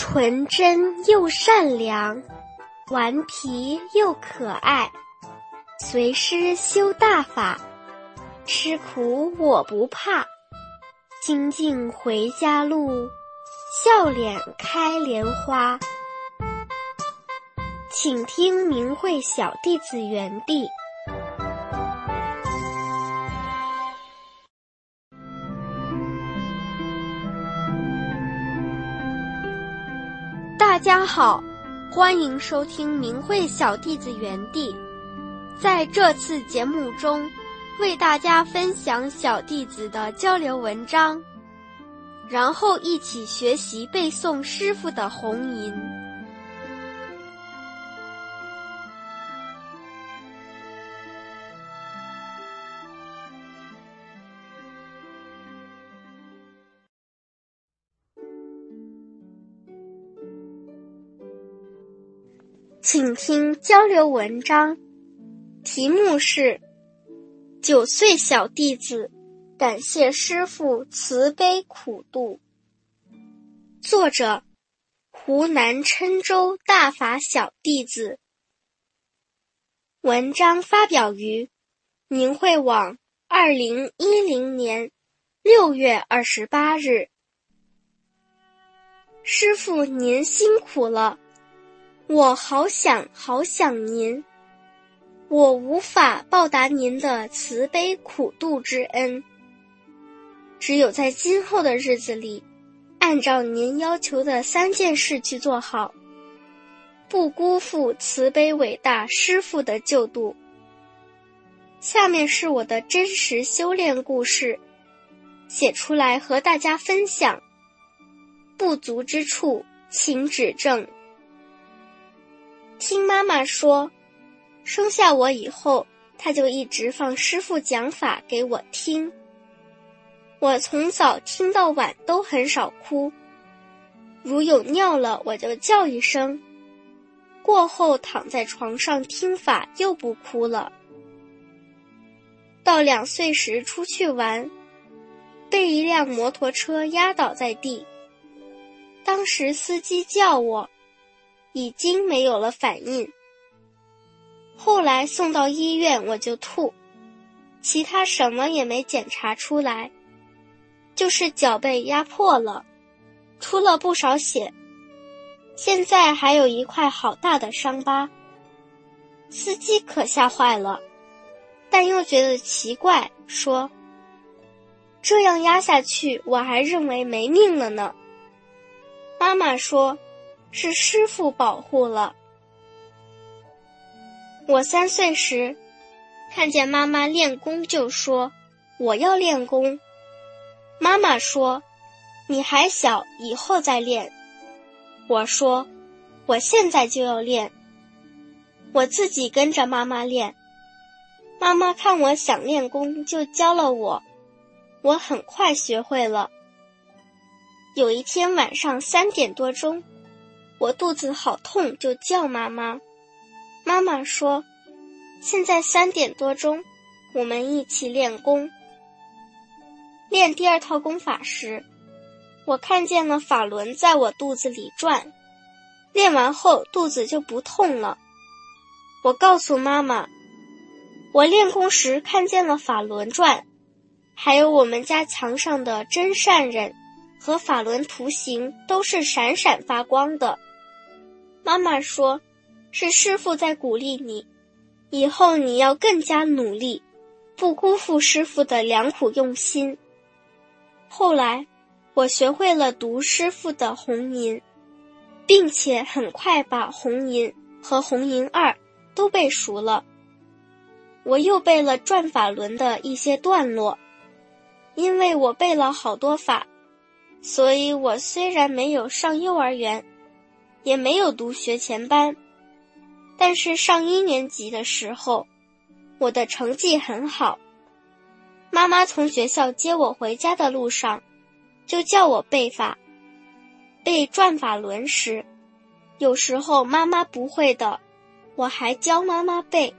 纯真又善良，顽皮又可爱，随师修大法，吃苦我不怕，精进回家路，笑脸开莲花。请听明慧小弟子园地。大家好，欢迎收听明慧小弟子园地。在这次节目中，为大家分享小弟子的交流文章，然后一起学习背诵师父的弘吟。请听交流文章，题目是9岁小弟子感谢师父慈悲苦度。作者湖南郴州大法小弟子。文章发表于明慧网2010年6月28日。师父您辛苦了，我好想您，我无法报答您的慈悲苦度之恩，只有在今后的日子里，按照您要求的3件事去做好，不辜负慈悲伟大师父的救度。下面是我的真实修炼故事，写出来和大家分享，不足之处请指正。听妈妈说，生下我以后，她就一直放师父讲法给我听。我从早听到晚都很少哭，如有尿了我就叫一声，过后躺在床上听法又不哭了。到2岁时出去玩，被一辆摩托车压倒在地，当时司机叫我，已经没有了反应。后来送到医院我就吐，其他什么也没检查出来，就是脚被压破了，出了不少血，现在还有一块好大的伤疤。司机可吓坏了，但又觉得奇怪，说这样压下去我还认为没命了呢。妈妈说是师父保护了。我3岁时看见妈妈练功就说我要练功，妈妈说你还小，以后再练。我说我现在就要练。我自己跟着妈妈练，妈妈看我想练功就教了我，我很快学会了。有一天晚上3点多钟，我肚子好痛就叫妈妈，妈妈说现在3点多钟，我们一起练功。练第2套功法时，我看见了法轮在我肚子里转，练完后肚子就不痛了。我告诉妈妈，我练功时看见了法轮转，还有我们家墙上的真善忍和法轮图形都是闪闪发光的。妈妈说是师父在鼓励你，以后你要更加努力，不辜负师父的良苦用心。后来我学会了读师父的弘吟，并且很快把弘吟和弘吟2都背熟了。我又背了转法轮的一些段落，因为我背了好多法，所以我虽然没有上幼儿园，也没有读学前班，但是上1年级的时候，我的成绩很好。妈妈从学校接我回家的路上，就叫我背法。背转法轮时，有时候妈妈不会的，我还教妈妈背。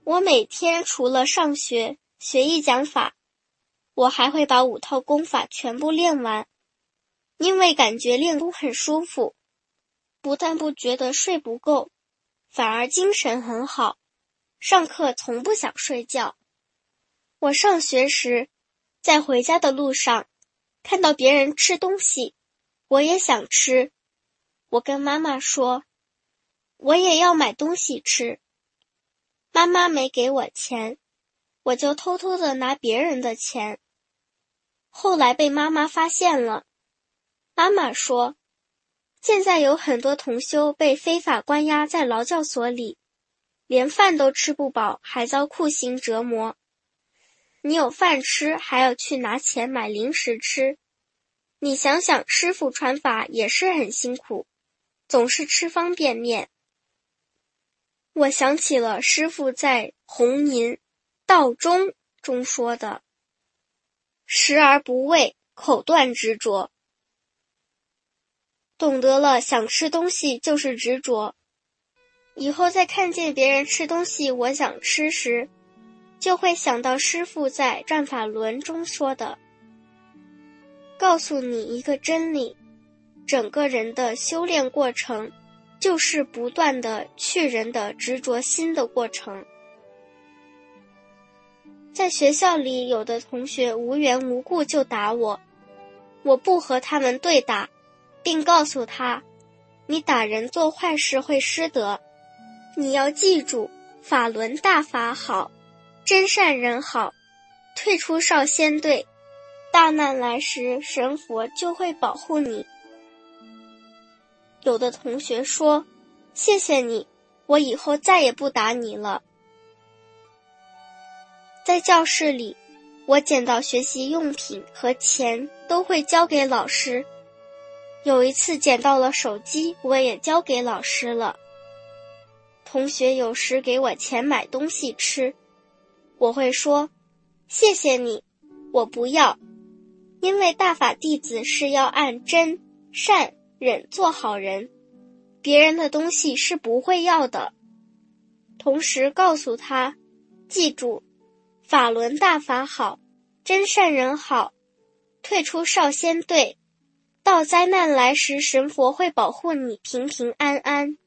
我每天除了上学学一讲法，我还会把5套功法全部练完，因为感觉练功很舒服，不但不觉得睡不够，反而精神很好，上课从不想睡觉。我上学时，在回家的路上，看到别人吃东西，我也想吃。我跟妈妈说，我也要买东西吃。妈妈没给我钱，我就偷偷的拿别人的钱。后来被妈妈发现了，妈妈说，现在有很多同修被非法关押在劳教所里，连饭都吃不饱，还遭酷刑折磨。你有饭吃，还要去拿钱买零食吃。你想想，师父传法也是很辛苦，总是吃方便面。我想起了师父在《弘淫道中》中说的，食而不味，口断执着。懂得了，想吃东西就是执着。以后再看见别人吃东西我想吃时，就会想到师父在《转法轮》中说的，告诉你一个真理，整个人的修炼过程就是不断的去人的执着心的过程。在学校里，有的同学无缘无故就打我，我不和他们对打，并告诉他，你打人做坏事会失德，你要记住，法轮大法好，真善人好，退出少先队，大难来时神佛就会保护你。有的同学说，谢谢你，我以后再也不打你了。在教室里，我捡到学习用品和钱都会交给老师。有一次捡到了手机，我也交给老师了。同学有时给我钱买东西吃，我会说，谢谢你，我不要，因为大法弟子是要按真、善、忍做好人，别人的东西是不会要的。同时告诉他，记住，法轮大法好，真善人好，退出少先队，到灾难来时神佛会保护你平平安安。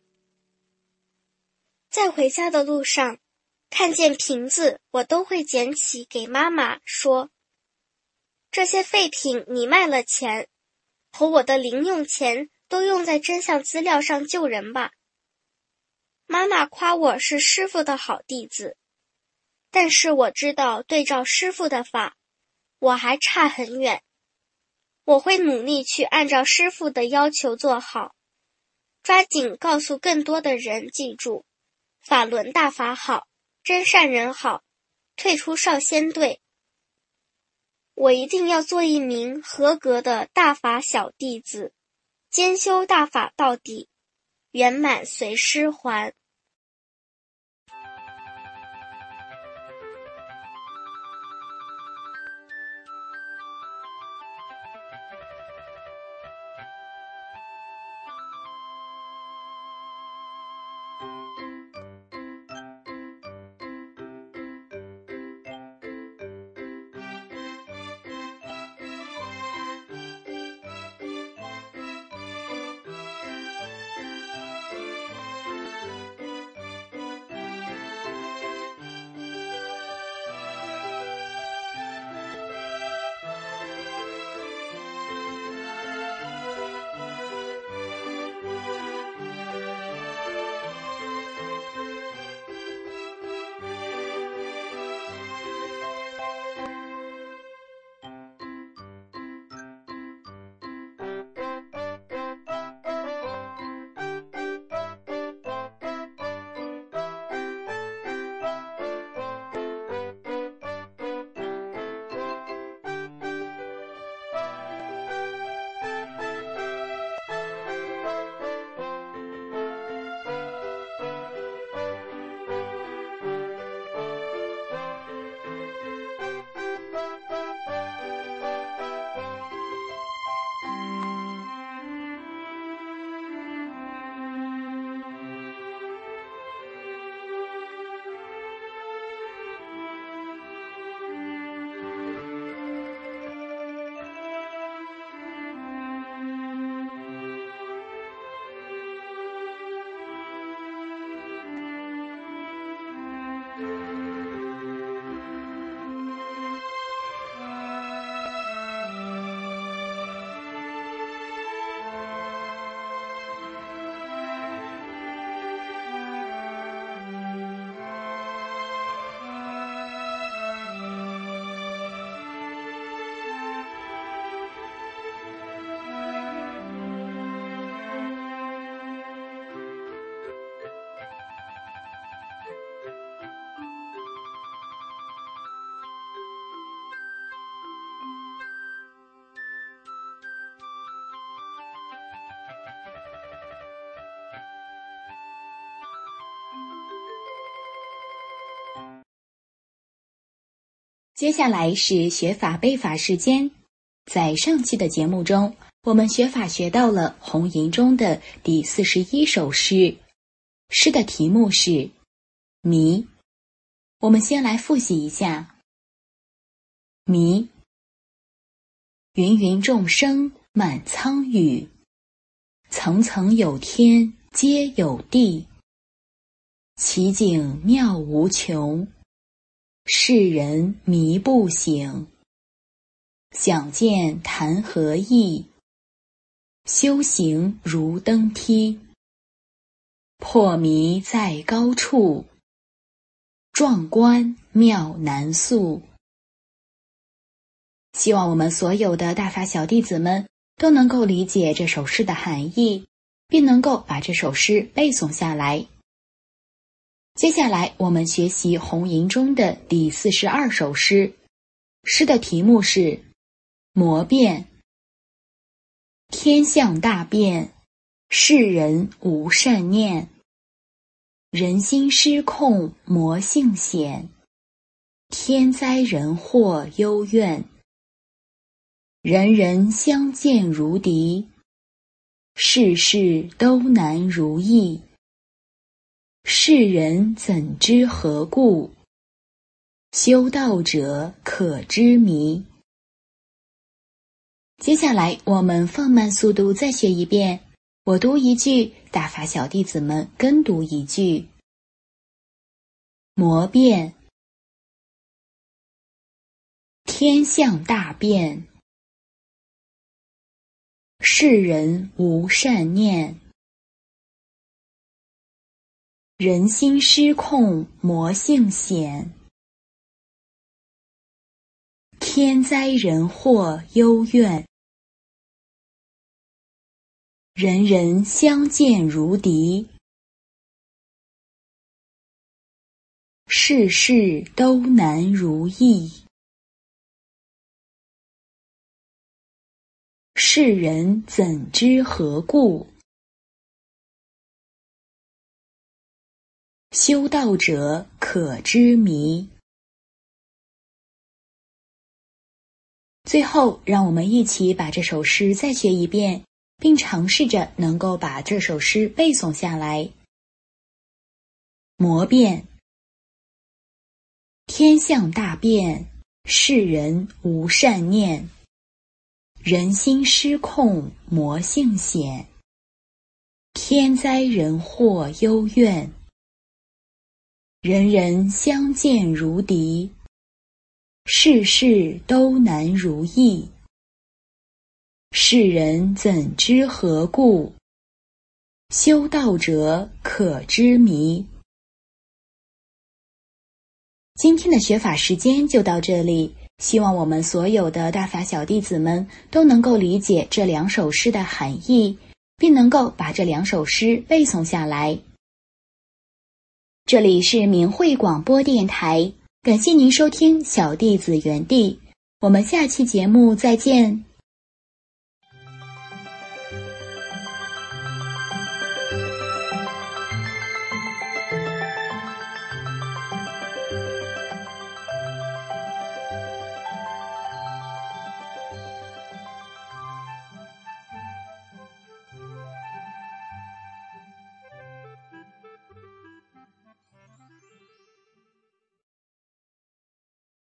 在回家的路上，看见瓶子我都会捡起给妈妈说，这些废品你卖了钱，和我的零用钱都用在真相资料上救人吧。妈妈夸我是师父的好弟子，但是我知道对照师父的法，我还差很远。我会努力去按照师父的要求做好，抓紧告诉更多的人记住，法轮大法好，真善人好，退出少先队。我一定要做一名合格的大法小弟子，兼修大法到底，圆满随师还。 接下来是学法背法时间。在上期的节目中，我们学法学到了红吟中的第41首诗，诗的题目是迷。我们先来复习一下。迷，芸芸众生满苍宇，层层有天皆有地，其景妙无穷，世人迷不醒。想见谈何易，修行如登梯。破迷在高处，壮观妙难诉。希望我们所有的大法小弟子们都能够理解这首诗的含义，并能够把这首诗背诵下来。接下来我们学习红吟中的第42首诗，诗的题目是魔变。天象大变，世人无善念，人心失控魔性显，天灾人祸幽怨。人人相见如敌，事事都难如意。世人怎知何故？修道者可知迷。接下来我们放慢速度再学一遍，我读一句，大法小弟子们跟读一句。魔变，天象大变，世人无善念，人心失控魔性显，天灾人祸幽怨。人人相见如敌，事事都难如意。世人怎知何故？修道者可知迷。最后，让我们一起把这首诗再学一遍，并尝试着能够把这首诗背诵下来。魔变，天象大变，世人无善念，人心失控魔性显，天灾人祸幽怨。人人相见如敌，事事都难如意。世人怎知何故？修道者可知迷。今天的学法时间就到这里，希望我们所有的大法小弟子们都能够理解这两首诗的含义，并能够把这两首诗背诵下来。这里是明慧广播电台，感谢您收听小弟子园地，我们下期节目再见。